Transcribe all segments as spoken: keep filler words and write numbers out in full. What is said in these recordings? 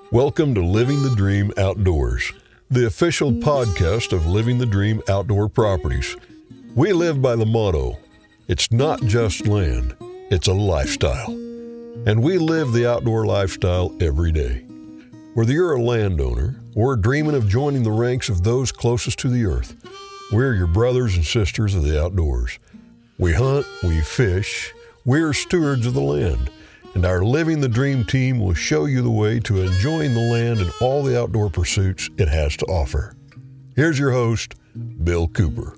Welcome to Living the Dream Outdoors, the official podcast of Living the Dream Outdoor Properties. We live by the motto, it's not just land, it's a lifestyle. And we live the outdoor lifestyle every day. Whether you're a landowner or dreaming of joining the ranks of those closest to the earth, we're your brothers and sisters of the outdoors. We hunt, we fish, we're stewards of the land. And our Living the Dream team will show you the way to enjoying the land and all the outdoor pursuits it has to offer. Here's your host, Bill Cooper.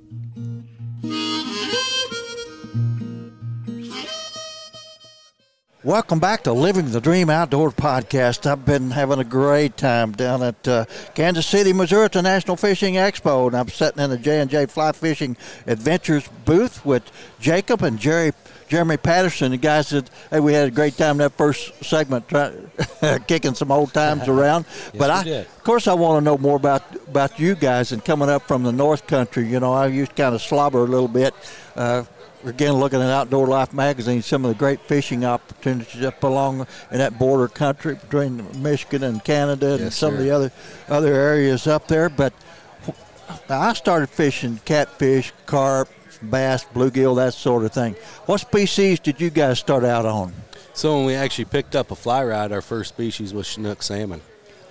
Welcome back to Living the Dream Outdoor Podcast. I've been having a great time down at uh, Kansas City, Missouri at the National Fishing Expo, and I'm sitting in the J and J Fly Fishing Adventures booth with Jacob and Jerry Jeremy Patterson, the guys that, hey, we had a great time in that first segment, try, kicking some old times around. Yes, but I, did. of course, I want to know more about about you guys and coming up from the North Country. You know, I used to kind of slobber a little bit. Uh, again, looking at Outdoor Life magazine, some of the great fishing opportunities up along in that border country between Michigan and Canada and yes, some sir. of the other other areas up there. But I started fishing catfish, carp, bass, bluegill, that sort of thing. What species did you guys start out on? So when we actually picked up a fly rod, our first species was Chinook salmon.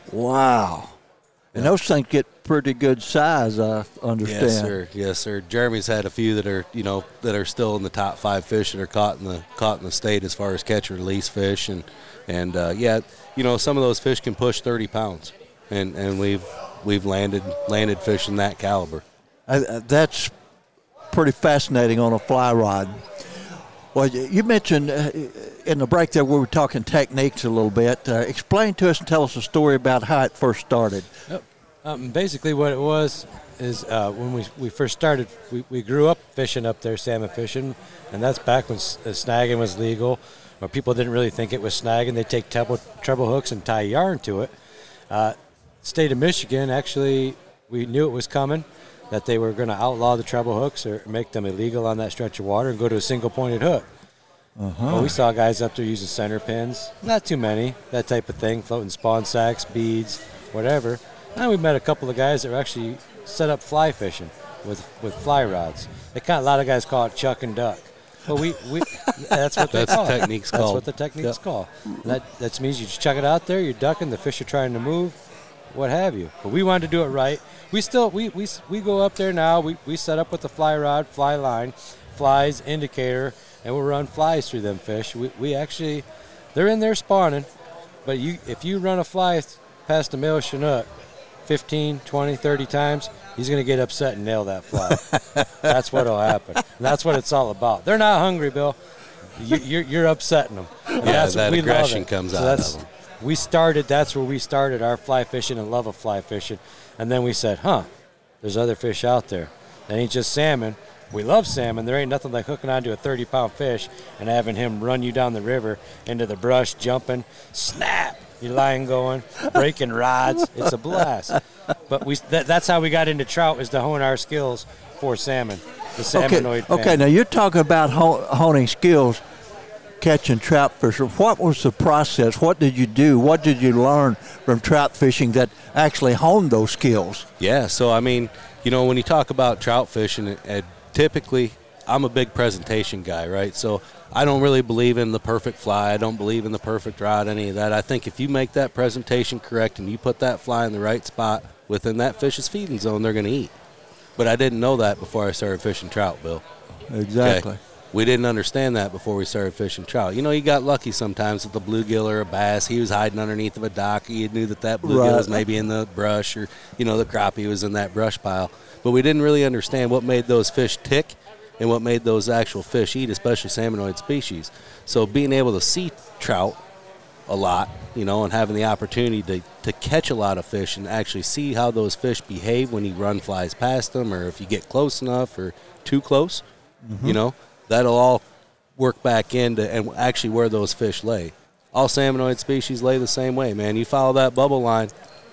Wow. And Yeah. those things get pretty good size, I understand. Yes, sir. Yes, sir. Jeremy's had a few that are, you know, that are still in the top five fish that are caught in the caught in the state as far as catch and release fish, and and uh, yeah, you know, some of those fish can push thirty pounds, and and we've we've landed landed fish in that caliber. Uh, that's pretty fascinating on a fly rod. Well, you mentioned uh, in the break there we were talking techniques a little bit. Uh, explain to us and tell us a story about how it first started. Yep. Um, basically what it was is uh, when we, we first started, we, we grew up fishing up there, salmon fishing, and that's back when s- uh, snagging was legal, or people didn't really think it was snagging. They'd take treble, treble hooks and tie yarn to it. Uh, state of Michigan, actually, we knew it was coming, that they were going to outlaw the treble hooks or make them illegal on that stretch of water and go to a single-pointed hook. Uh-huh. Well, we saw guys up there using center pins, not too many, that type of thing, floating spawn sacks, beads, whatever. And we met a couple of guys that were actually set up fly fishing with with fly rods. They kind of, a lot of guys call it chuck and duck. But we, we that's what they That's call the it. technique's That's called. what the technique's Yep. called. That that means you just chuck it out there, you're ducking, the fish are trying to move, what have you. But we wanted to do it right. We still we we, we go up there now. We we set up with the fly rod, fly line, flies, indicator, and we'll run flies through them fish. We we actually, they're in there spawning, but you if you run a fly past a male Chinook fifteen, twenty, thirty times, he's going to get upset and nail that fly. That's what'll happen. And that's what it's all about. They're not hungry, Bill. You, you're, you're upsetting them. And Yeah, that's, that we love aggression it. comes So out that's- of them. We started, that's where we started our fly fishing and love of fly fishing. And then we said, huh, there's other fish out there. That ain't just salmon. We love salmon. There ain't nothing like hooking onto a thirty-pound fish and having him run you down the river into the brush, jumping, snap, your line going, breaking rods. It's a blast. But we that, that's how we got into trout, is to hone our skills for salmon, the salmonoid Okay, okay, family. now you're talking about ho- honing skills, catching trout fish. What was the process? What did you do? What did you learn from trout fishing that actually honed those skills? Yeah, so I mean, you know, when you talk about trout fishing, uh, typically I'm a big presentation guy, right? So I don't really believe in the perfect fly. I don't believe in the perfect rod, any of that. I think if you make that presentation correct and you put that fly in the right spot within that fish's feeding zone, they're going to eat. But I didn't know that before I started fishing trout, Bill. Exactly. Okay. We didn't understand that before we started fishing trout. You know, you got lucky sometimes with the bluegill or a bass. He was hiding underneath of a dock. You knew that that bluegill Right. was maybe in the brush, or, you know, the crappie was in that brush pile. But we didn't really understand what made those fish tick and what made those actual fish eat, especially salmonoid species. So being able to see trout a lot, you know, and having the opportunity to, to catch a lot of fish and actually see how those fish behave when you run flies past them, or if you get close enough or too close, mm-hmm. you know, that'll all work back into and actually where those fish lay. All salmonoid species lay the same way, man. You follow that bubble line,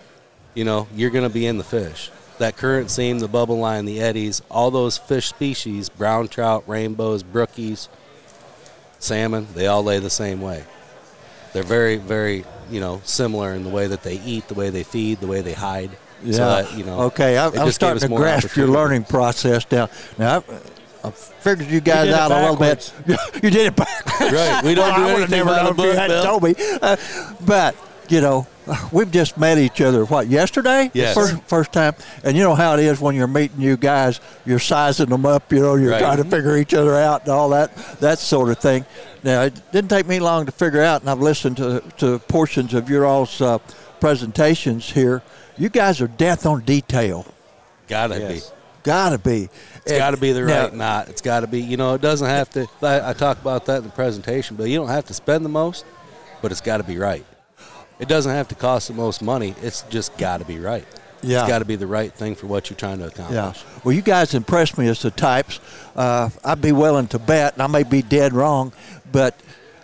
you know, you're going to be in the fish. That current seam, the bubble line, the eddies, all those fish species, brown trout, rainbows, brookies, salmon, they all lay the same way. they're very, very, you know, similar in the way that they eat, the way they feed, the way they hide. Yeah. So that, you know, okay, I, I'm starting to grasp your learning process now. Now, I, I figured you guys you out a little bit. You did it backwards. Right. We don't well, do I anything never by the known if you book, hadn't Bill. told me. Uh, but, you know, we've just met each other, what, yesterday? Yes. First, first time. And you know how it is when you're meeting you guys, you're sizing them up, you know, you're Right. trying to figure each other out and all that, that sort of thing. Now, it didn't take me long to figure out, and I've listened to, to portions of your all's uh, presentations here. You guys are death on detail. Gotta Yes. be. Gotta be. It's got to be the Now- right knot. It's got to be, you know, it doesn't have to, I, I talk about that in the presentation, but you don't have to spend the most, but it's got to be right. It doesn't have to cost the most money. It's just got to be right. Yeah. It's got to be the right thing for what you're trying to accomplish. Yeah. Well, you guys impress me as the types. Uh, I'd be willing to bet, and I may be dead wrong, but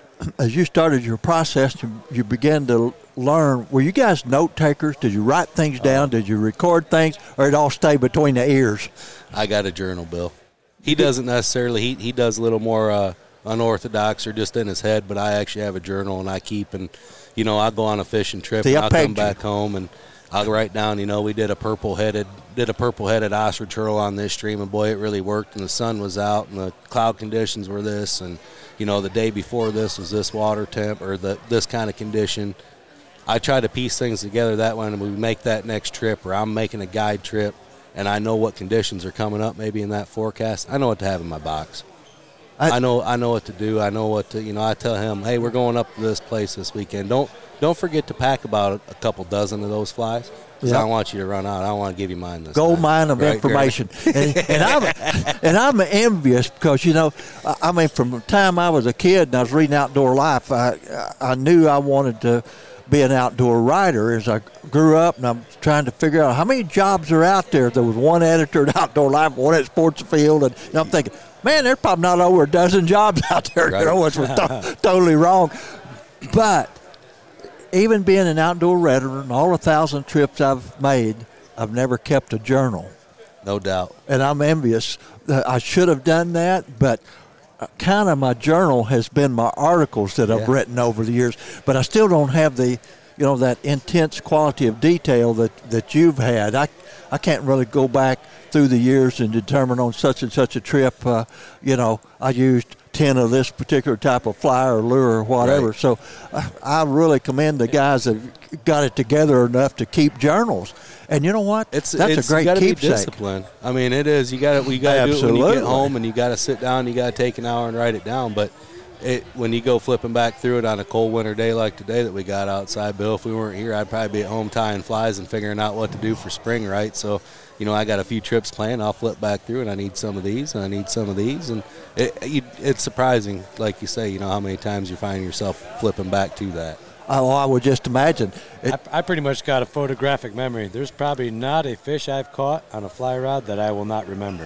as you started your process, you, you began to learn. Were you guys note takers? Did you write things down? Did you record things, or it all stay between the ears? I got a journal, Bill. He doesn't necessarily, he, he does a little more uh, unorthodox or just in his head, but I actually have a journal and I keep, and, you know, I'll go on a fishing trip See, and I I'll come pegged you. back home and I'll write down, you know, we did a purple-headed, did a purple-headed ostrich turtle on this stream, and boy, it really worked, and the sun was out, and the cloud conditions were this, and, you know, the day before this was this water temp, or the this kind of condition. I try to piece things together that way, and we make that next trip, or I'm making a guide trip, and I know what conditions are coming up maybe in that forecast. I know what to have in my box. I- I, know I know what to do. I know what to, you know, I tell him, hey, we're going up to this place this weekend. Don't don't forget to pack about a couple dozen of those flies, because Yep. I don't want you to run out. I don't want to give you mine this Gold time. mine of Right, information, and, and I'm and I'm envious because you know, I, I mean, from the time I was a kid and I was reading Outdoor Life, I I knew I wanted to be an outdoor writer as I grew up, and I'm trying to figure out how many jobs are out there. There was one editor at Outdoor Life, one at Sportsfield, and, and I'm thinking, man, there's probably not over a dozen jobs out there, Right. you know, which was to- totally wrong. But even being an outdoor veteran, all the thousand trips I've made, I've never kept a journal. No doubt. And I'm envious. Uh, I should have done that, but kind of my journal has been my articles that I've Yeah. written over the years. But I still don't have the, you know, that intense quality of detail that, that you've had. I, I can't really go back through the years and determine on such and such a trip, uh, you know, I used ten of this particular type of fly or lure or whatever. Right. So I, I really commend the guys that got it together enough to keep journals. And you know what? It's That's it's, a great you gotta keepsake. be disciplined. I mean, it is. You got to you got to do it when you Absolutely. get home, and you got to sit down. You got to take an hour and write it down. But it, when you go flipping back through it on a cold winter day like today that we got outside, Bill, if we weren't here, I'd probably be at home tying flies and figuring out what to do for spring, right? So, you know, I got a few trips planned. I'll flip back through, and I need some of these, and I need some of these, and it, you, it's surprising, like you say, you know, how many times you find yourself flipping back to that. Oh, I would just imagine. It, I, I pretty much got a photographic memory. There's probably not a fish I've caught on a fly rod that I will not remember.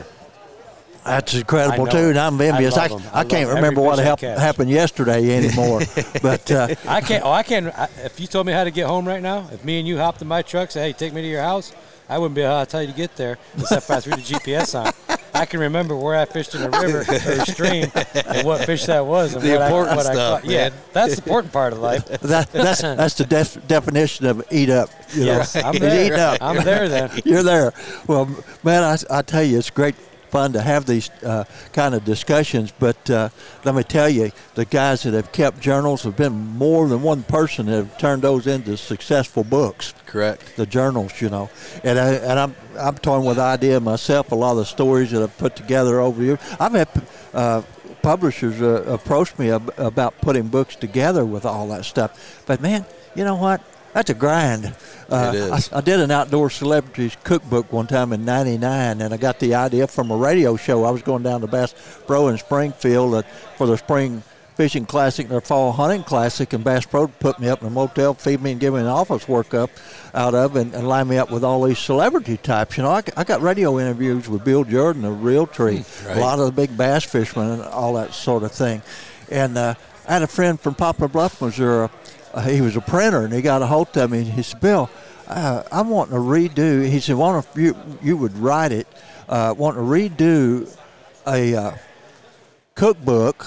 That's incredible I know. too, and I'm envious. I I, love 'em. I, I can't love remember every what fish I hap- catch. happened yesterday anymore. but uh, I can't. Oh, I can't. I, if you told me how to get home right now, if me and you hopped in my truck, say, "Hey, take me to your house," I wouldn't be able to tell you to get there, except if I threw the G P S on. I can remember where I fished in a river or a stream and what fish that was and The what, important I, what stuff, I caught. Yeah, man. that's the important part of life. that, that's that's the def- definition of eat up. You Yes, know? I'm It's there. eating up. I'm there then. You're there. Well, man, I, I tell you, it's great fun to have these uh, kind of discussions. But uh, let me tell you, the guys that have kept journals have been more than one person that have turned those into successful books. Correct. The journals, you know, and I, and I'm I'm toying with the idea myself. A lot of the stories that I've put together over the years, I've had uh, publishers uh, approach me ab- about putting books together with all that stuff. But man, you know what? That's a grind. Uh, It is. I, I did an outdoor celebrities cookbook one time in ninety-nine, and I got the idea from a radio show. I was going down to Bass Pro in Springfield uh, for the spring fishing classic, their fall hunting classic, and Bass Pro put me up in a motel, feed me, and give me an office work up out of, and, and line me up with all these celebrity types. You know, I, I got radio interviews with Bill Jordan of Realtree, right. a lot of the big bass fishermen, and all that sort of thing. And uh, I had a friend from Poplar Bluff, Missouri. Uh, he was a printer, and he got a hold of me, and he said, Bill, uh, I'm wanting to redo, he said, why don't you, you would write it, uh, wanting to redo a uh, cookbook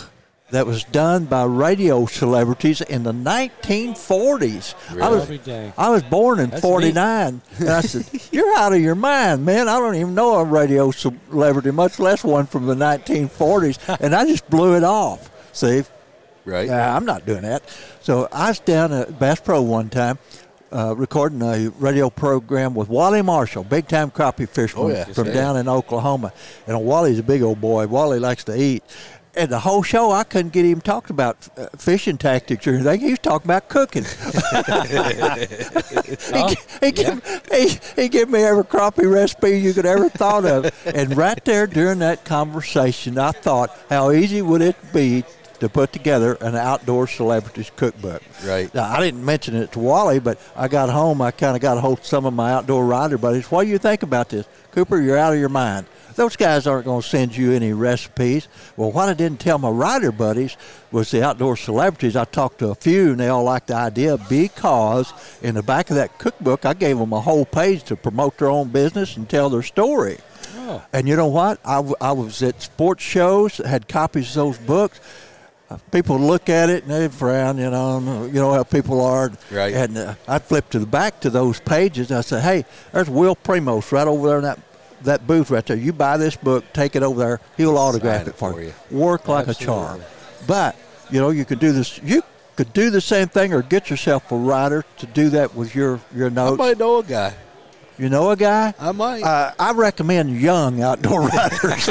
that was done by radio celebrities in the nineteen forties. Really? I was I was born in That's forty-nine, and I said, "You're out of your mind, man! I don't even know a radio celebrity, much less one from the nineteen forties." And I just blew it off. See, Right. yeah, I'm not doing that. So I was down at Bass Pro one time, uh, recording a radio program with Wally Marshall, big-time crappie fisherman Oh, yeah. from Yes, down in Oklahoma. And Wally's a big old boy. Wally likes to eat. And the whole show, I couldn't get him talking about uh, fishing tactics or anything. He was talking about cooking. he, he, gave, he, he gave me every crappie recipe you could ever thought of. And right there during that conversation, I thought, how easy would it be to put together an outdoor celebrities cookbook. Right. Now, I didn't mention it to Wally, but I got home, I kind of got a hold of some of my outdoor rider buddies. What do you think about this? Cooper, you're out of your mind. Those guys aren't going to send you any recipes. Well, what I didn't tell my rider buddies was the outdoor celebrities. I talked to a few, and they all liked the idea because in the back of that cookbook, I gave them a whole page to promote their own business and tell their story. Oh. And you know what? I, w- I was at sports shows, had copies of those books. People look at it and they frown, you know, you know how people are. Right. And uh, I flipped to the back to those pages and I said, hey, there's Will Primos right over there in that that booth right there. You buy this book, take it over there. He'll autograph it for, for you. Work like Absolutely. a charm. But, you know, you could do this. You could do the same thing or get yourself a writer to do that with your, your notes. I might know a guy. You know a guy? I might. Uh, I recommend young outdoor writers.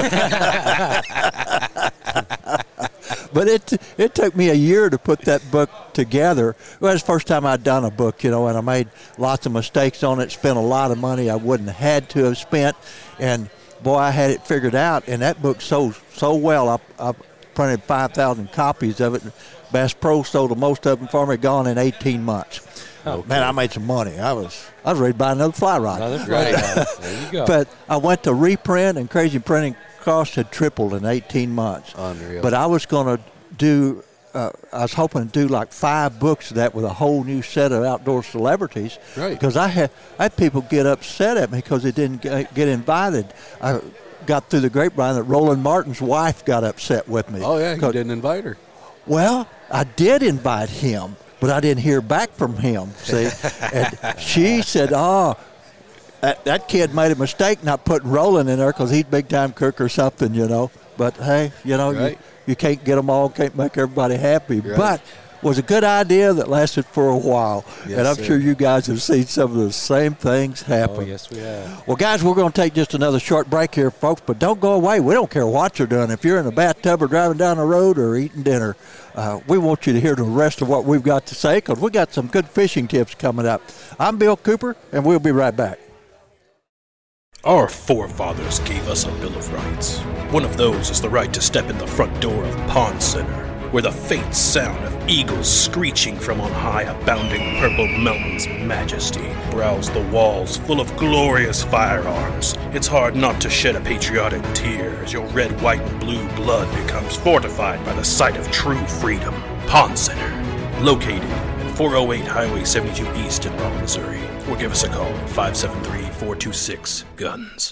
But it it took me a year to put that book together. It was the first time I'd done a book, you know, and I made lots of mistakes on it, spent a lot of money I wouldn't have had to have spent. And, boy, I had it figured out. And that book sold so well. I, I printed five thousand copies of it. Bass Pro sold the most of them for me, gone in eighteen months. Oh, man, I made some money. I was I was ready to buy another fly rod. Another fly rod. There you go. But I went to reprint, and Crazy Printing cost had tripled in eighteen months. Unreal. But I was going to do, uh, I was hoping to do like five books of that with a whole new set of outdoor celebrities. Right. Because I had, I had people get upset at me because they didn't get, get invited. I got through the grapevine that Roland Martin's wife got upset with me. Oh, yeah, you didn't invite her. Well, I did invite him, but I didn't hear back from him, see. And she said, oh, That, that kid made a mistake not putting Roland in there because he's big-time cook or something, you know. But, hey, you know, right. you, you can't get them all, can't make everybody happy. Right. But it was a good idea that lasted for a while. Yes, and I'm sir. sure you guys have seen some of the same things happen. Oh, yes, we have. Well, guys, we're going to take just another short break here, folks, but don't go away. We don't care what you're doing. If you're in a bathtub or driving down the road or eating dinner, uh, we want you to hear the rest of what we've got to say because we got some good fishing tips coming up. I'm Bill Cooper, and we'll be right back. Our forefathers gave us a Bill of Rights. One of those is the right to step in the front door of Pond Center, where the faint sound of eagles screeching from on high abounding Purple Mountain's majesty browse the walls full of glorious firearms. It's hard not to shed a patriotic tear as your red, white, and blue blood becomes fortified by the sight of true freedom. Pond Center, located at four oh eight Highway seventy-two East in Rolla, Missouri. Or give us a call at five seven three, four two six, GUNS.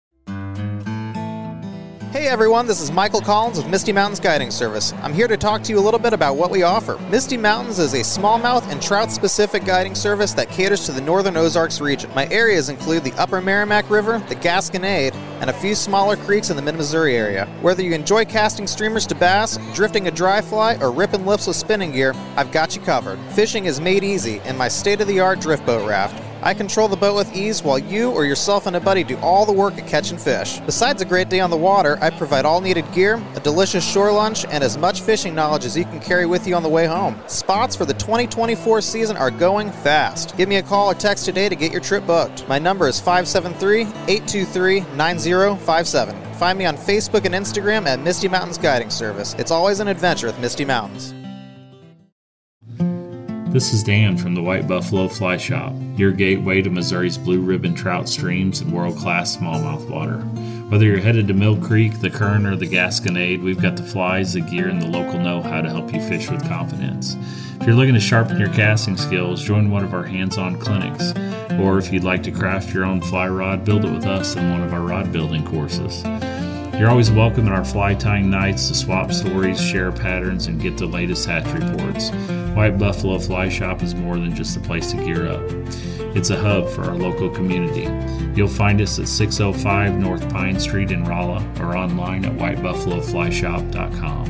Hey everyone, this is Michael Collins with Misty Mountains Guiding Service. I'm here to talk to you a little bit about what we offer. Misty Mountains is a smallmouth and trout-specific guiding service that caters to the northern Ozarks region. My areas include the Upper Merrimack River, the Gasconade, and a few smaller creeks in the mid-Missouri area. Whether you enjoy casting streamers to bass, drifting a dry fly, or ripping lips with spinning gear, I've got you covered. Fishing is made easy in my state-of-the-art drift boat raft. I control the boat with ease while you or yourself and a buddy do all the work at catching fish. Besides a great day on the water, I provide all needed gear, a delicious shore lunch, and as much fishing knowledge as you can carry with you on the way home. Spots for the twenty twenty-four season are going fast. Give me a call or text today to get your trip booked. My number is five seven three, eight two three, nine zero five seven. Find me on Facebook and Instagram at Misty Mountains Guiding Service. It's always an adventure with Misty Mountains. This is Dan from the White Buffalo Fly Shop, your gateway to Missouri's blue ribbon trout streams and world-class smallmouth water. Whether you're headed to Mill Creek, the Kern, or the Gasconade, we've got the flies, the gear, and the local know-how to help you fish with confidence. If you're looking to sharpen your casting skills, join one of our hands-on clinics. Or if you'd like to craft your own fly rod, build it with us in one of our rod building courses. You're always welcome at our fly tying nights to swap stories, share patterns, and get the latest hatch reports. White Buffalo Fly Shop is more than just a place to gear up. It's a hub for our local community. You'll find us at six oh five North Pine Street in Rolla or online at white buffalo fly shop dot com.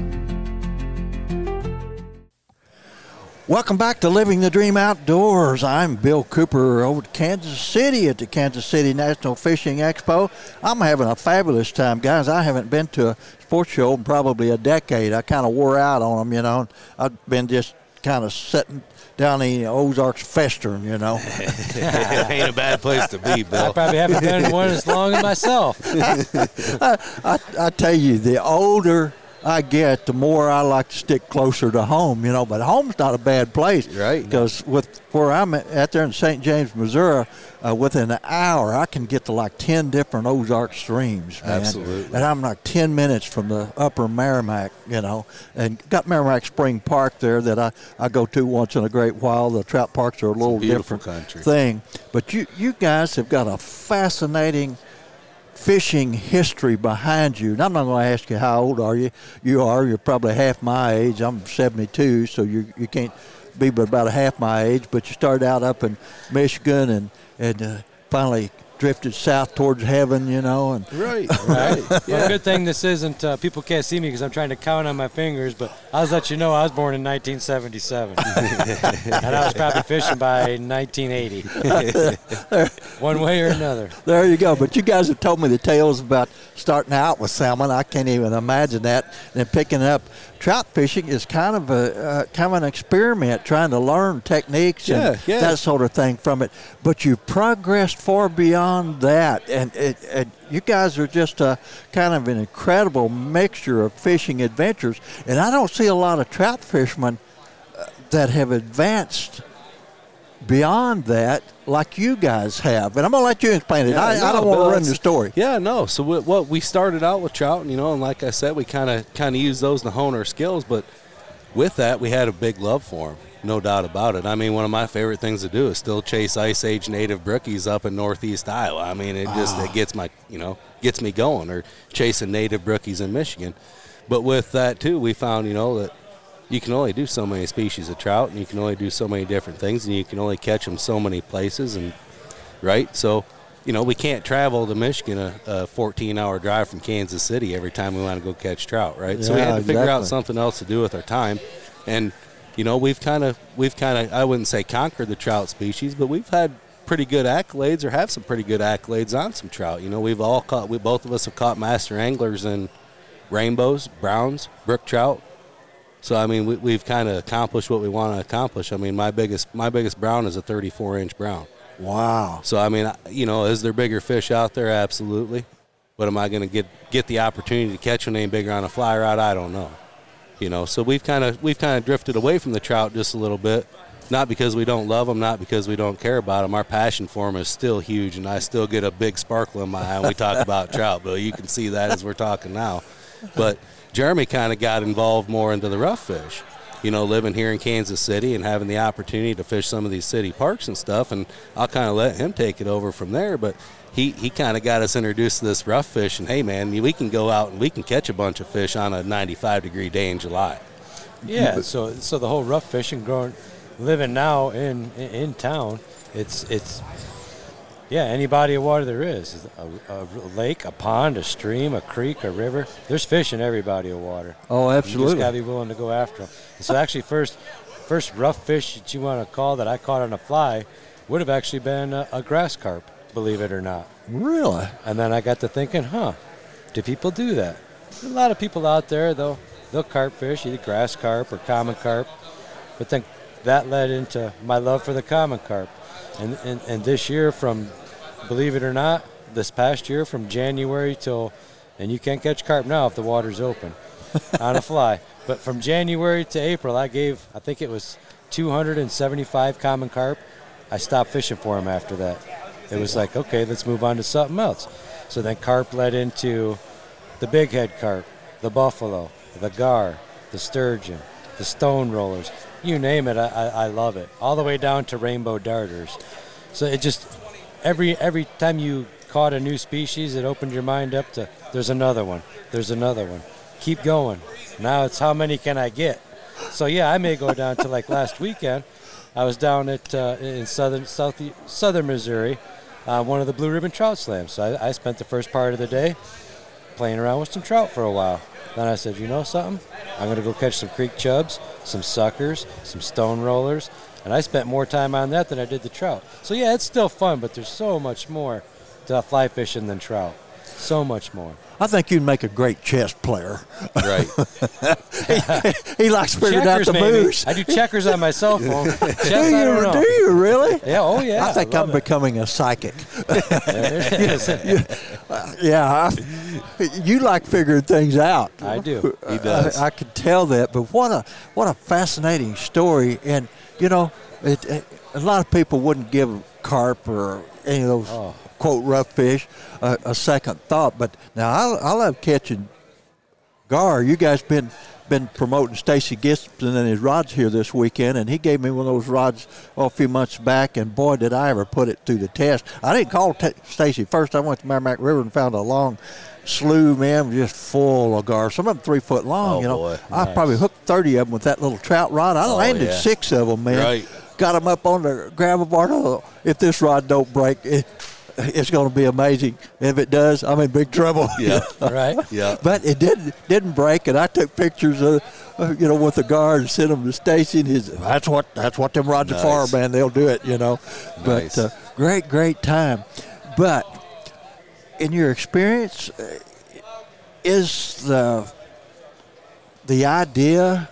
Welcome back to Living the Dream Outdoors. I'm Bill Cooper over at Kansas City at the Kansas City National Fishing Expo. I'm having a fabulous time, guys. I haven't been to a sports show in probably a decade. I kind of wore out on them, you know. I've been just kind of sitting down in the Ozarks festering, you know. Ain't a bad place to be, Bill. I probably haven't been in one as long as myself. I, I, I tell you, the older I get, the more I like to stick closer to home, you know. But home's not a bad place, right? Because with where I'm at, at there in Saint James, Missouri, uh, within an hour I can get to like ten different Ozark streams, man. Absolutely. And I'm like ten minutes from the Upper Merrimack, you know, and got Merrimack Spring Park there that I, I go to once in a great while. The trout parks are a little different country. thing, but you you guys have got a fascinating fishing history behind you. And I'm not going to ask you how old are you. You are. You're probably half my age. I'm seventy-two, so you you can't be but about a half my age. But you started out up in Michigan and and uh, finally drifted south towards heaven, you know. And right, right. Yeah. Well, good thing this isn't. Uh, people can't see me because I'm trying to count on my fingers. But I'll let you know I was born in nineteen seventy-seven, and I was probably fishing by nineteen eighty. One way or another. There you go. But you guys have told me the tales about starting out with salmon. I can't even imagine that. And then picking up trout fishing is kind of a uh, kind of an experiment, trying to learn techniques and yeah, yeah. that sort of thing from it. But you've progressed far beyond that, and it, it, you guys are just a kind of an incredible mixture of fishing adventures. And I don't see a lot of trout fishermen uh, that have advanced beyond that like you guys have. And I'm going to let you explain it. Yeah, I, no, I don't want Bill, to run the story. Yeah, no. So we, what we started out with trout, you know, and like I said, we kind of kind of used those to hone our skills. But with that, we had a big love for them, no doubt about it. I mean, one of my favorite things to do is still chase Ice Age native brookies up in northeast Iowa. I mean, it just oh. it gets my, you know, gets me going, or chasing native brookies in Michigan. But with that, too, we found, you know, that you can only do so many species of trout, and you can only do so many different things, and you can only catch them so many places, and right? So, you know, we can't travel to Michigan a, a fourteen-hour drive from Kansas City every time we want to go catch trout, right? Yeah, so we had to exactly. figure out something else to do with our time, and you know, we've kind of, we've kind of, I wouldn't say conquered the trout species, but we've had pretty good accolades, or have some pretty good accolades on some trout. You know, we've all caught, we both of us have caught master anglers in rainbows, browns, brook trout. So, I mean, we, we've kind of accomplished what we want to accomplish. I mean, my biggest my biggest brown is a thirty-four inch brown. Wow. So, I mean, you know, is there bigger fish out there? Absolutely. But am I going to get get the opportunity to catch one any bigger on a fly rod? I don't know. You know, so we've kind of we've kind of drifted away from the trout just a little bit. Not because we don't love them, not because we don't care about them. Our passion for them is still huge, and I still get a big sparkle in my eye when we talk about trout. But you can see that as we're talking now. But Jeremy kind of got involved more into the rough fish, you know, living here in Kansas City and having the opportunity to fish some of these city parks and stuff, and I'll kind of let him take it over from there. But he, he kind of got us introduced to this rough fish, and hey, man, we can go out and we can catch a bunch of fish on a ninety-five degree day in July. Yeah, so so the whole rough fishing, growing, living now in in, in town, it's it's yeah, any body of water there is, a, a lake, a pond, a stream, a creek, a river. There's fish in every body of water. Oh, absolutely. You just got to be willing to go after them. And so actually, first first rough fish that you want to call that I caught on a fly would have actually been a, a grass carp, believe it or not. Really? And then I got to thinking, huh, do people do that? There's a lot of people out there, they'll, they'll carp fish, either grass carp or common carp. But then that led into my love for the common carp. And, and and this year, from, believe it or not, this past year from January till, and you can't catch carp now if the water's open on a fly, but from January to April, I gave, I think it was two hundred seventy-five common carp. I stopped fishing for them after that. It was like, okay, let's move on to something else. So then carp led into the big head carp, the buffalo, the gar, the sturgeon, the stone rollers. You name it, I, I, I love it. All the way down to rainbow darters. So it just, every every time you caught a new species, it opened your mind up to there's another one, there's another one. Keep going. Now it's how many can I get? So, yeah, I may go down to like last weekend. I was down at uh, in southern south, southern Missouri, uh, one of the Blue Ribbon Trout Slams. So I, I spent the first part of the day playing around with some trout for a while. Then I said, you know something? I'm going to go catch some creek chubs, some suckers, some stone rollers. And I spent more time on that than I did the trout. So, yeah, it's still fun, but there's so much more to fly fishing than trout. So much more. I think you'd make a great chess player. Right. he, he likes figuring Checkers, out the maybe. moves. I do checkers on my cell phone. Chess, do, I don't you, know. do you really? Yeah, oh, yeah. I think I I'm love it. becoming a psychic. There it is. Yeah, I, you like figuring things out. I do. He does. I, I can tell that. But what a what a fascinating story. And, you know, it, it, a lot of people wouldn't give carp or any of those, Oh. quote, rough fish uh, a second thought. But now I, I love catching gar. You guys been been promoting Stacy Gibson and his rods here this weekend, and he gave me one of those rods oh, a few months back, and boy, did I ever put it through the test. I didn't call t- Stacy first. I went to Merrimack River and found a long slew, man, just full of gar. Some of them three foot long. Oh, you know, boy. I Nice. probably hooked thirty of them with that little trout rod. I Oh, landed yeah. six of them, man. Right. Got them up on the gravel bar. Oh, if this rod don't break, it, it's going to be amazing. If it does, I'm in big trouble. Yeah. Right? Yeah. But it didn't didn't break, and I took pictures of, uh, you know, with the guard and sent them to Stacy. And his that's what that's what them rods are Nice. for, man. They'll do it, you know. Nice. But uh, great, great time. But in your experience, uh, is the the idea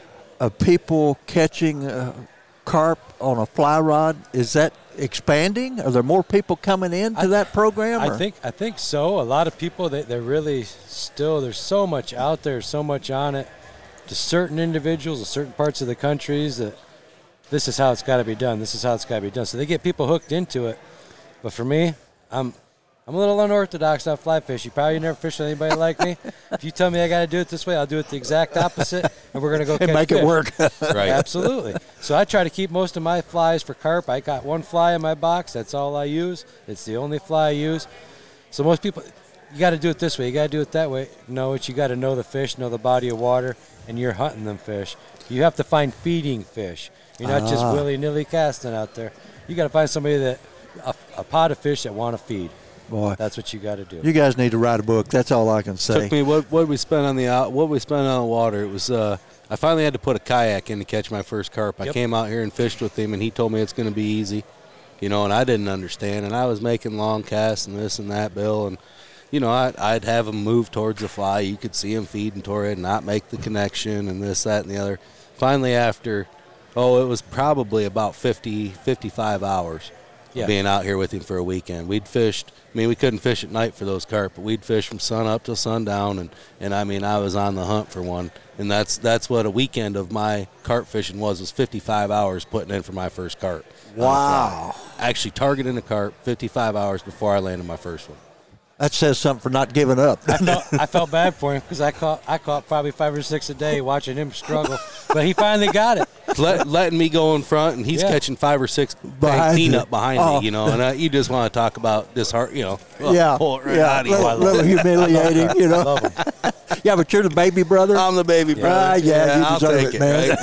of people catching uh, carp on a fly rod, is that expanding? Are there more people coming into I- that program? I or? think I think so. A lot of people, they, they're really still, there's so much out there, so much on it. To certain individuals, to certain parts of the countries, that this is how it's got to be done. This is how it's got to be done. So they get people hooked into it. But for me, I'm I'm a little unorthodox on fly fish. You probably never fished with anybody like me. If you tell me I got to do it this way, I'll do it the exact opposite, and we're going to go and catch make fish. it work. Right. Absolutely. So I try to keep most of my flies for carp. I got one fly in my box. That's all I use. It's the only fly I use. So most people, you got to do it this way. You got to do it that way. No, it's you got to know the fish, know the body of water, and you're hunting them fish. You have to find feeding fish. You're not just Ah. willy-nilly casting out there. You got to find somebody that, a, a pot of fish that want to feed. Boy, That's what you got to do. you guys need to write a book. That's all I can say. Took me what what we spent on the out what we spent on the water. It was uh, I finally had to put a kayak in to catch my first carp. I Yep. came out here and fished with him, and he told me it's going to be easy, you know, and I didn't understand, and I was making long casts and this and that, Bill, and you know, I, I'd have him move towards the fly. You could see him feeding toward it and not make the connection and this, that, and the other. Finally, after, oh, it was probably about fifty, fifty-five hours. Yeah. Being out here with him for a weekend. We'd fished, I mean, we couldn't fish at night for those carp, but we'd fish from sun up till sundown, and, and I mean, I was on the hunt for one. And that's that's what a weekend of my carp fishing was, was fifty-five hours putting in for my first carp. on a fly. Wow. Actually targeting a carp fifty-five hours before I landed my first one. That says something for not giving up. I felt, I felt bad for him because I caught I caught probably five or six a day watching him struggle, but he finally got it. Let, letting me go in front, and he's Yeah. catching five or six Behind clean you. up behind Oh. me, you know, and uh, you just want to talk about this heart, you know, oh, yeah, pull it right yeah, out of you. little, I love little it. humiliating, you know. Love him. Yeah, but you're the baby brother. I'm the baby brother. Ah, yeah, you I'll deserve take it, man.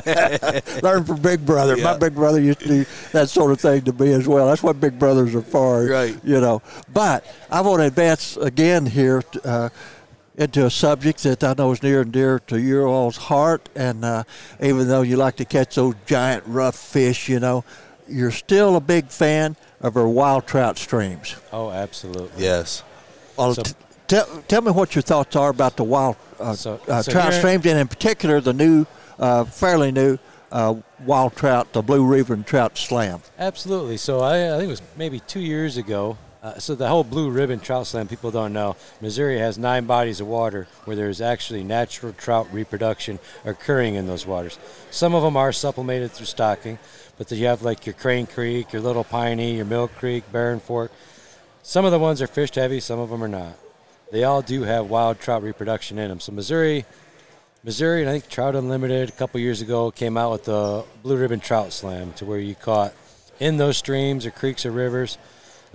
right? Learn from Big Brother. My Yeah. big brother used to do that sort of thing to me as well. That's what big brothers are for, Right. You know. But I want to advance again here uh, into a subject that I know is near and dear to your all's heart. And uh, even though you like to catch those giant rough fish, you know, you're still a big fan of our wild trout streams. Oh, absolutely. Yes. Well, So- t- tell, tell me what your thoughts are about the wild uh, So- uh, so trout here- streams, and in particular the new, uh, fairly new uh, wild trout, the Blue Ribbon Trout Slam. Absolutely. So I, I think it was maybe two years ago. Uh, so the whole Blue Ribbon Trout Slam, people don't know, Missouri has nine bodies of water where there's actually natural trout reproduction occurring in those waters. Some of them are supplemented through stocking, but then you have like your Crane Creek, your Little Piney, your Mill Creek, Barren Fork. Some of the ones are fish heavy, some of them are not. They all do have wild trout reproduction in them. So Missouri, Missouri, and I think Trout Unlimited a couple years ago came out with the Blue Ribbon Trout Slam, to where you caught in those streams or creeks or rivers.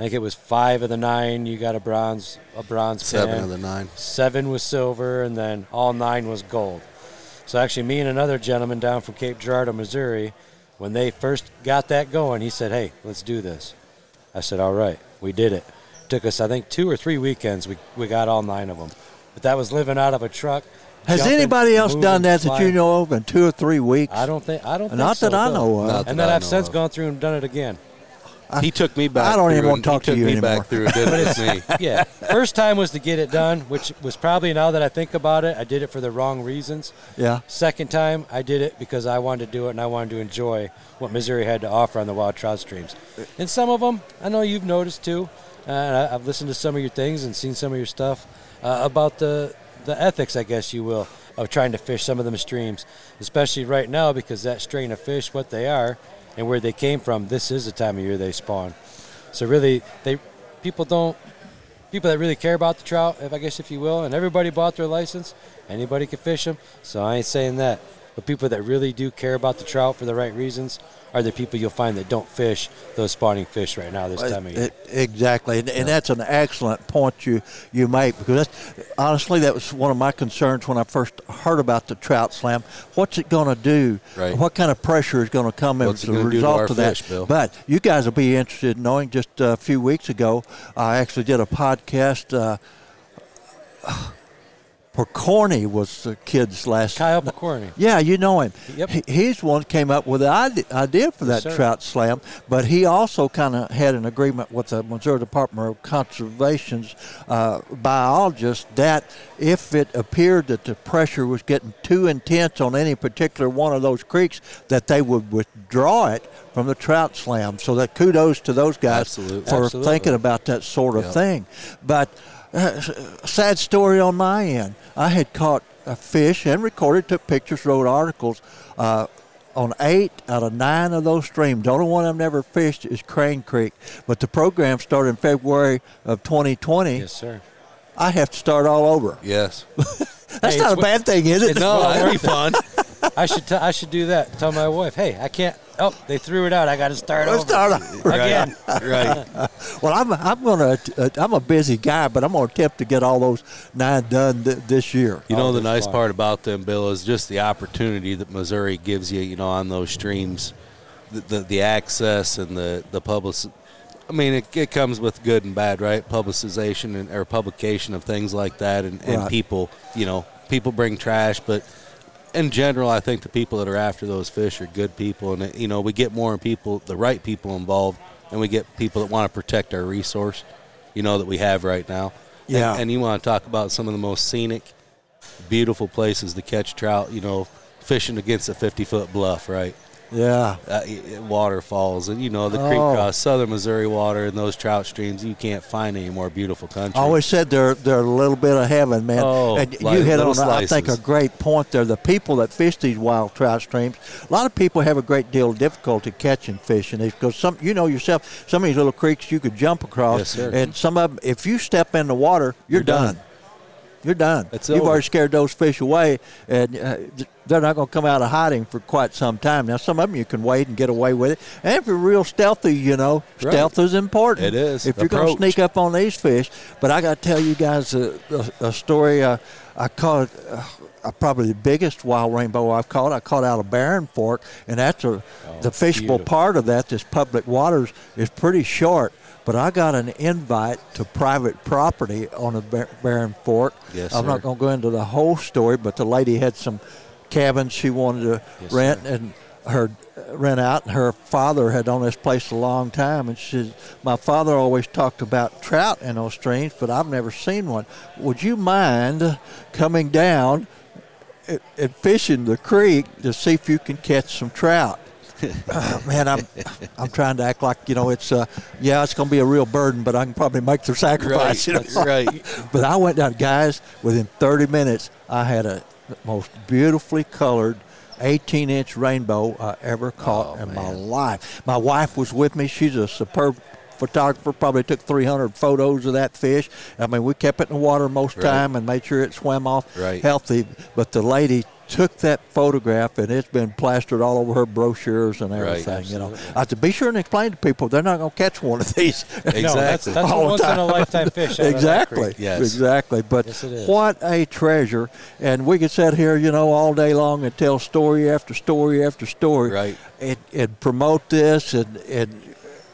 think it was five of the nine. You got a bronze, a bronze Seven pin. of the nine. Seven was silver, and then all nine was gold. So actually, me and another gentleman down from Cape Girardeau, Missouri, when they first got that going, he said, "Hey, let's do this." I said, "All right." We did it. Took us, I think, two or three weekends. We we got all nine of them. But that was living out of a truck. Has jumping, anybody else moving, done that flying. that you know of in two or three weeks? I don't think. I don't. Think Not so, that I Bill. know of. Not And that then I I've know since of. gone through and done it again. He took me back. I don't through even want and to talk he to you took me anymore. back through and did it with me. Yeah. First time was to get it done, which was probably, now that I think about it, I did it for the wrong reasons. Yeah. Second time, I did it because I wanted to do it and I wanted to enjoy what Missouri had to offer on the wild trout streams. And some of them, I know you've noticed too, uh, and I- I've listened to some of your things and seen some of your stuff uh, about the, the ethics, I guess you will, of trying to fish some of them streams, especially right now because that strain of fish, what they are, and where they came from, this is the time of year they spawn. So really, they people don't people that really care about the trout, if I guess if you will, and everybody bought their license, anybody can fish them. So I ain't saying that, but people that really do care about the trout for the right reasons are the people you'll find that don't fish those spawning fish right now this time of year. It- exactly, and, and that's an excellent point you, you make because that's, honestly, that was one of my concerns when I first heard about the trout slam. What's it going to do? Right. What kind of pressure is going to come What's as it a gonna do to result our of that? fish, Bill? But you guys will be interested in knowing. Just a few weeks ago, I actually did a podcast. Uh, Percorny was the kid's last. Kyle McCorney. Yeah, you know him. Yep. He, he's one came up with the ide- idea for that Yes, sir. trout slam, but he also kind of had an agreement with the Missouri Department of Conservation's uh, biologist that if it appeared that the pressure was getting too intense on any particular one of those creeks, that they would withdraw it from the trout slam. So that kudos to those guys Absolutely. for Absolutely. thinking about that sort of Yep. thing. But uh, sad story on my end. I had caught a fish and recorded, took pictures, wrote articles uh, on eight out of nine of those streams. The only one I've never fished is Crane Creek. But the program started in February of twenty twenty. Yes, sir. I have to start all over. Yes. That's Hey, not it's a bad thing, is it? it's No, well that'd be worth it. fun. I should t- I should do that. Tell my wife, hey, I can't. Oh, they threw it out. I got to start Let's over start over. again. Right. Well, I'm I'm gonna uh, I'm a busy guy, but I'm gonna attempt to get all those nine done th- this year. You know, Oh, the they're nice fun. part about them, Bill, is just the opportunity that Missouri gives you, you know, on those streams, the the, the access and the, the public. I mean, it, it comes with good and bad, right? Publicization and or publication of things like that, and, and Right. people, you know, people bring trash, but in general, I think the people that are after those fish are good people, and you know, we get more people, the right people involved, and we get people that want to protect our resource, you know, that we have right now. Yeah. And, and you want to talk about some of the most scenic, beautiful places to catch trout, you know, fishing against a fifty-foot bluff, right? Yeah. Uh, waterfalls, and, you know, the creek Oh. cross, southern Missouri water, and those trout streams, you can't find any more beautiful country. I always said they're they're a little bit of heaven, man. Oh, and you like hit on, little I think, a slices. great point there. The people that fish these wild trout streams, a lot of people have a great deal of difficulty catching fish in these because some, you know yourself, some of these little creeks you could jump across, Yes, sir. and some of them, if you step in the water, you're, You're done. done. You're done. It's You've over. already scared those fish away, and uh, they're not going to come out of hiding for quite some time. Now, some of them you can wait and get away with it. And if you're real stealthy, you know, Right. stealth is important. It is. If you're going to Approach. sneak up on these fish. But I got to tell you guys a, a, a story. Uh, I caught uh, probably the biggest wild rainbow I've caught. I caught out of Barren Fork, and that's a, the fishable beautiful. part of that, this public waters, is pretty short. But I got an invite to private property on the Bar- Barren Fork. Yes, I'm sir. not going to go into the whole story, but the lady had some cabins she wanted to Yes, rent sir. and her rent out. And her father had owned this place a long time, and she said, my father always talked about trout in those streams, but I've never seen one. Would you mind coming down and, and fishing the creek to see if you can catch some trout? Uh, man, I'm I'm trying to act like, you know, it's uh yeah, it's going to be a real burden, but I can probably make the sacrifice. Right, You know? that's right. But I went down, guys. Within thirty minutes, I had a the most beautifully colored eighteen inch rainbow I ever caught Oh, in my man. life. My wife was with me. She's a superb photographer. Probably took three hundred photos of that fish. I mean, we kept it in the water most Right. time and made sure it swam off Right. healthy. But the lady took that photograph, and it's been plastered all over her brochures and Right, everything. you know, absolutely. I have to be sure and explain to people they're not going to catch one of these. Exactly. No, that's, that's a All the once in a time. lifetime fish. out of that Exactly. creek. Yes. Exactly. But Yes, it is. what a treasure. And we could sit here, you know, all day long and tell story after story after story. Right. And, and promote this. And, and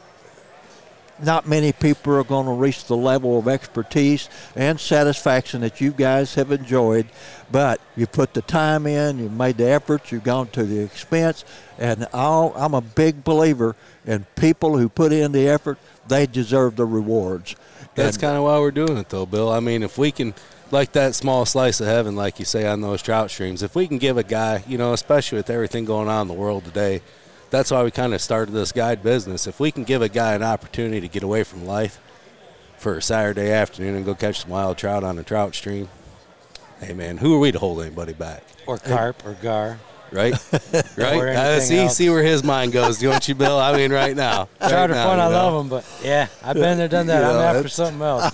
not many people are going to reach the level of expertise and satisfaction that you guys have enjoyed. But you put the time in, you made the efforts, you've gone to the expense. And I'll, I'm a big believer in people who put in the effort, they deserve the rewards. That's And- kind of why we're doing it, though, Bill. I mean, if we can, like that small slice of heaven, like you say, on those trout streams, if we can give a guy, you know, especially with everything going on in the world today, that's why we kind of started this guide business. If we can give a guy an opportunity to get away from life for a Saturday afternoon and go catch some wild trout on a trout stream, hey, man, who are we to hold anybody back? Or carp or gar. Right? Right? Or Uh, anything see, else. see where his mind goes, don't you, Bill? I mean, right now. Trout Right are now, fun. you I know? love them, but yeah, I've been there, done that. You I'm know, after that's- something else.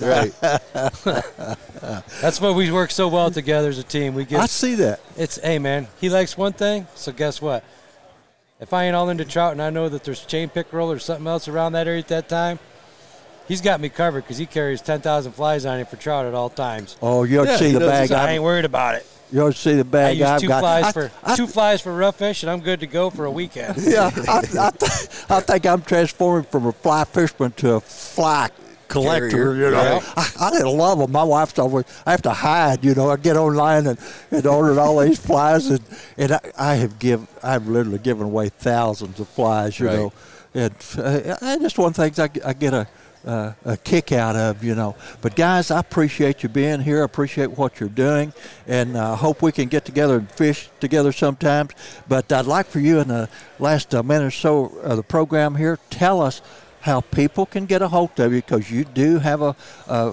Right. That's why we work so well together as a team. We I get see that. it's hey man, he likes one thing, so guess what? If I ain't all into trout and I know that there's chain pickerel or something else around that area at that time, he's got me covered because he carries ten thousand flies on him for trout at all times. Oh, you ought to Yeah, see he the does bag. this- I I've- ain't worried about it. You ought to see the I bag use I've two got. flies I- for I- two flies for rough fish, and I'm good to go for a weekend. Yeah, I, I, th- I think I'm transforming from a fly fisherman to a fly collector. Carrier, You know, right. I, I didn't love them. My wife's always. I have to hide. You know, I get online and, and order all these flies, and and I, I have give. I've literally given away thousands of flies. You Right. know, and uh, I just one of the things I, I get a. Uh, a kick out of, you know. But guys, I appreciate you being here. I appreciate what you're doing, and I uh, hope we can get together and fish together sometimes. But I'd like for you in the last uh, minute or so of the program here, tell us how people can get a hold of you, because you do have a, a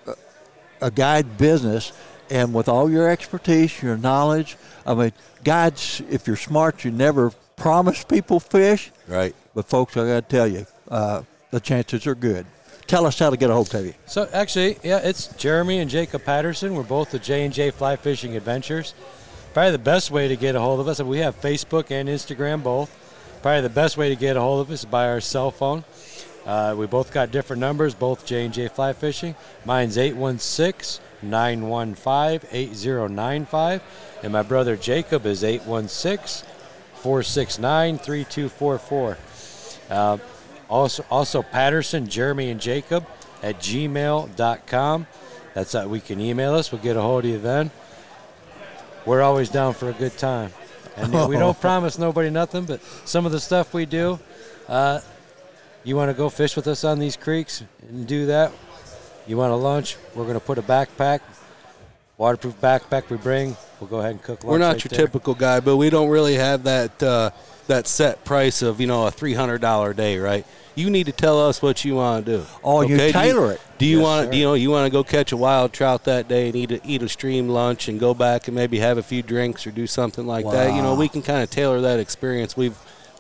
a guide business, and with all your expertise, your knowledge, I mean, guides, if you're smart, you never promise people fish. Right. But folks, I got to tell you, uh, the chances are good. Tell us how to get a hold of you. So actually, yeah, it's Jeremy and Jacob Patterson. We're both the J and J Fly Fishing Adventures. Probably the best way to get a hold of us, and we have Facebook and Instagram both. Probably the best way to get a hold of us is by our cell phone. Uh, we both got different numbers, both J and J Fly Fishing. Mine's eight one six, nine one five, eight zero nine five, and my brother Jacob is eight one six, four six nine, three two four four. Uh, Also, also Patterson, Jeremy, and Jacob at gmail dot com. That's how we can email us. We'll get a hold of you then. We're always down for a good time. And uh, we don't promise nobody nothing, but some of the stuff we do, uh, you want to go fish with us on these creeks and do that? You want a lunch? We're going to put a backpack, waterproof backpack we bring. We'll go ahead and cook lunch. We're not right your there. typical guy, but we don't really have that uh, that set price of, you know, a three hundred dollars a day, right? You need to tell us what you want to do. Oh, you okay? tailor do you, it. Do you Yes, want sir. to, you know, you want to go catch a wild trout that day and eat a, eat a stream lunch and go back and maybe have a few drinks or do something like that? You know, Wow. we can kind of tailor that experience. We've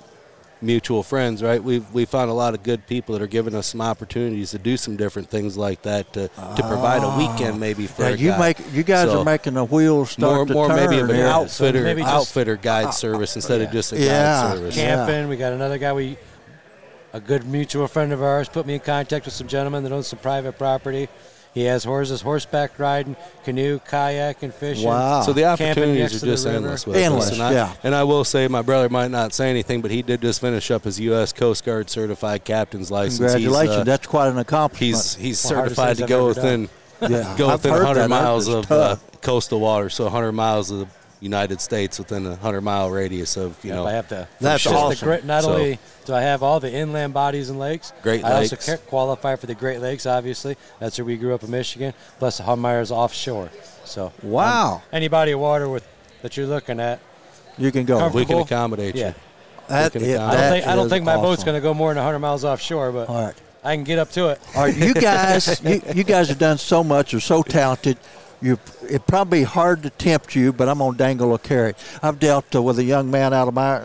mutual friends, right? We've we found a lot of good people that are giving us some opportunities to do some different things like that to, to provide a weekend maybe for Now, a you guy. make you guys So- are making the wheels start more, to more turn. maybe of an here. outfitter, maybe just- outfitter guide service instead of just a guide Yeah. service. Camp. Camping. We got another guy. We a good mutual friend of ours put me in contact with some gentlemen that own some private property. He has horses, horseback riding, canoe, kayak, and fishing. Wow. So the Camping opportunities next are to the just river. endless with Endless, us. And I, yeah. and I will say, my brother might not say anything, but he did just finish up his U S Coast Guard certified captain's license. Congratulations, He's, uh, that's quite an accomplishment. he's, he's One of the certified hardest to things go I've ever within yeah. go I've within heard one hundred that. miles That's of uh, tough. coastal water, so one hundred miles of the United States within a one hundred mile radius of, you know. I have to. That's just awesome. The great, not So- only do I have all the inland bodies and lakes, Great I Lakes. also ca- qualify for the Great Lakes. Obviously, that's where we grew up in Michigan. Plus, the Hummeier's offshore. So Wow. um, any body of water with that you're looking at, You can go. Comfort- we can comfortable? accommodate yeah. you. That, can it- accommodate. I don't that think I don't is think my boat's awesome. going to go more than one hundred miles offshore, but All right. I can get up to it. All right, you guys, you, you guys have done so much. You're so talented. You, it'd probably be hard to tempt you, but I'm gonna dangle a carrot. I've dealt uh, with a young man out of my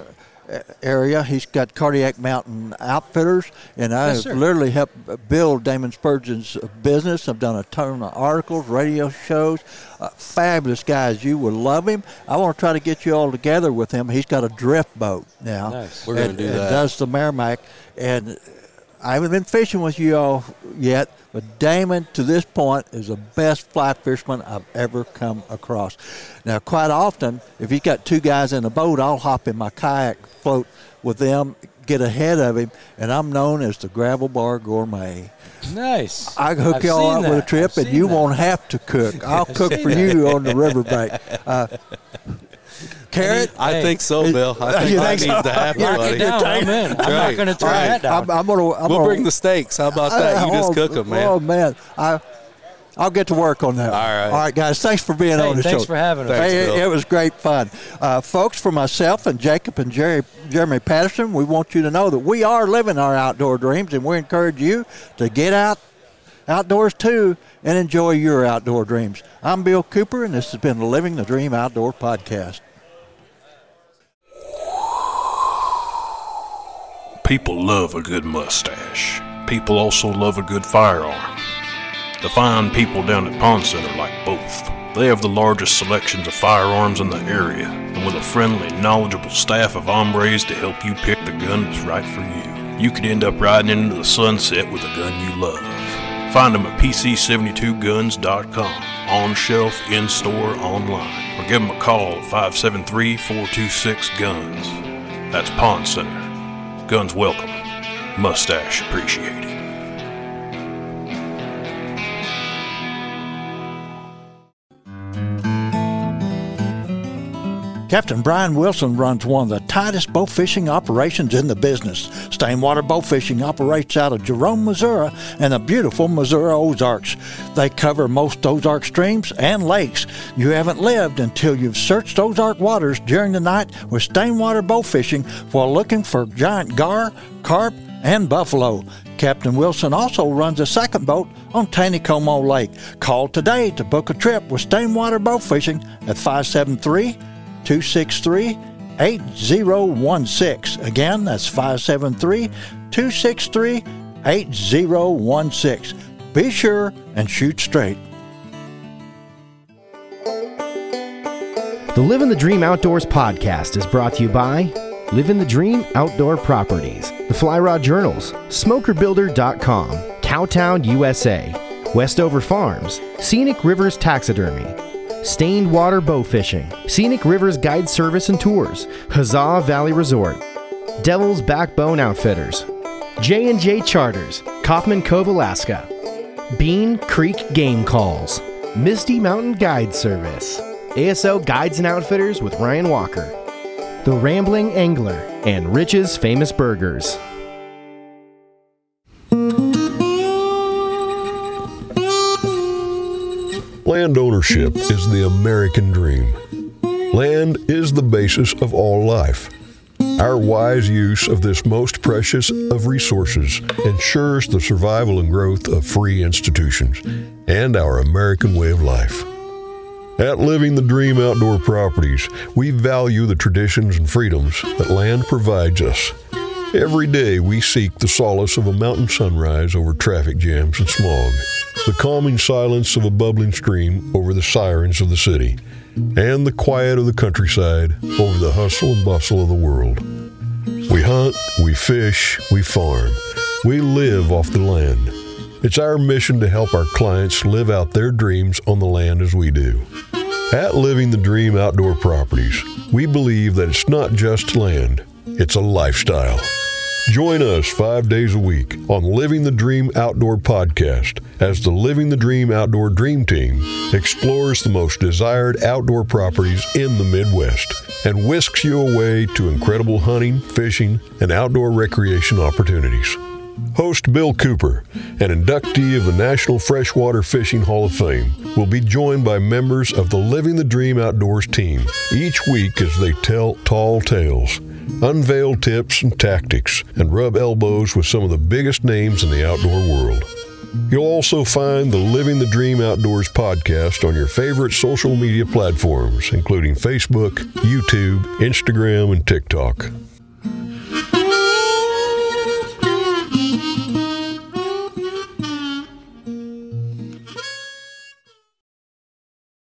area. He's got Cardiac Mountain Outfitters, and I Yes, have sir. literally helped build Damon Spurgeon's business. I've done a ton of articles, radio shows. Uh, fabulous guys. You will love him. I want to try to get you all together with him. He's got a drift boat now. Nice. We're gonna and, do and that. does the Merrimack, and I haven't been fishing with you all yet, but Damon, to this point, is the best fly fisherman I've ever come across. Now, quite often, if he's got two guys in a boat, I'll hop in my kayak, float with them, get ahead of him, and I'm known as the Gravel Bar Gourmet. Nice. I can hook I've you all seen up with a that. trip, I've and you seen that. won't have to cook. I'll I've cook seen for that. you on the riverbank. Uh, Carrot? I Hey. think so, Bill. I think You that think so? needs to happen, Mark buddy. it down. I'm in. I'm not Right. going to turn Right. that down. I'm, I'm gonna. I'm We'll gonna, bring the steaks. How about that? You just oh, cook them, man. Oh man, I, I'll get to work on that. All right. All right, guys. Thanks for being Hey, on the show. thanks for having us. Thanks, Hey, Bill. it, it was great fun, uh, folks. For myself and Jacob and Jerry, Jeremy Patterson, we want you to know that we are living our outdoor dreams, and we encourage you to get out outdoors too and enjoy your outdoor dreams. I'm Bill Cooper, and this has been the Living the Dream Outdoor Podcast. People love a good mustache. People also love a good firearm. The fine people down at Pond Center like both. They have the largest selections of firearms in the area, and with a friendly, knowledgeable staff of hombres to help you pick the gun that's right for you, you could end up riding into the sunset with a gun you love. Find them at P C seventy-two guns dot com, on shelf, in store, online, or give them a call at five seven three, four two six, guns. That's Pond Center. Guns welcome, mustache appreciated. Captain Brian Wilson runs one of the tightest bow fishing operations in the business. Stainwater Bow Fishing operates out of Jerome, Missouri, and the beautiful Missouri Ozarks. They cover most Ozark streams and lakes. You haven't lived until you've searched Ozark waters during the night with Stainwater Bow Fishing while looking for giant gar, carp, and buffalo. Captain Wilson also runs a second boat on Taneycomo Lake. Call today to book a trip with Stainwater Bow Fishing at five seven three, two six three, eight zero one six. Again, that's five seven three, two six three, eight zero one six. Be sure and shoot straight. The Living the Dream Outdoors podcast is brought to you by Living the Dream Outdoor Properties, the Fly Rod Journals, smoker builder dot com, Cowtown U S A, Westover Farms, Scenic Rivers Taxidermy, Stained Water Bow Fishing, Scenic Rivers Guide Service and Tours, Huzzah Valley Resort, Devil's Backbone Outfitters, J and J Charters, Kaufman Cove, Alaska, Bean Creek Game Calls, Misty Mountain Guide Service, A S O Guides and Outfitters with Ryan Walker, The Rambling Angler, and Rich's Famous Burgers. Land ownership is the American dream. Land is the basis of all life. Our wise use of this most precious of resources ensures the survival and growth of free institutions and our American way of life. At Living the Dream Outdoor Properties, we value the traditions and freedoms that land provides us. Every day we seek the solace of a mountain sunrise over traffic jams and smog, the calming silence of a bubbling stream over the sirens of the city, and the quiet of the countryside over the hustle and bustle of the world. We hunt, we fish, we farm. We live off the land. It's our mission to help our clients live out their dreams on the land as we do. At Living the Dream Outdoor Properties, we believe that it's not just land, it's a lifestyle. Join us five days a week on Living the Dream Outdoor Podcast as the Living the Dream Outdoor Dream Team explores the most desired outdoor properties in the Midwest and whisks you away to incredible hunting, fishing, and outdoor recreation opportunities. Host Bill Cooper, an inductee of the National Freshwater Fishing Hall of Fame, will be joined by members of the Living the Dream Outdoors team each week as they tell tall tales, unveil tips and tactics, and rub elbows with some of the biggest names in the outdoor world. You'll also find the Living the Dream Outdoors podcast on your favorite social media platforms, including Facebook, YouTube, Instagram, and TikTok.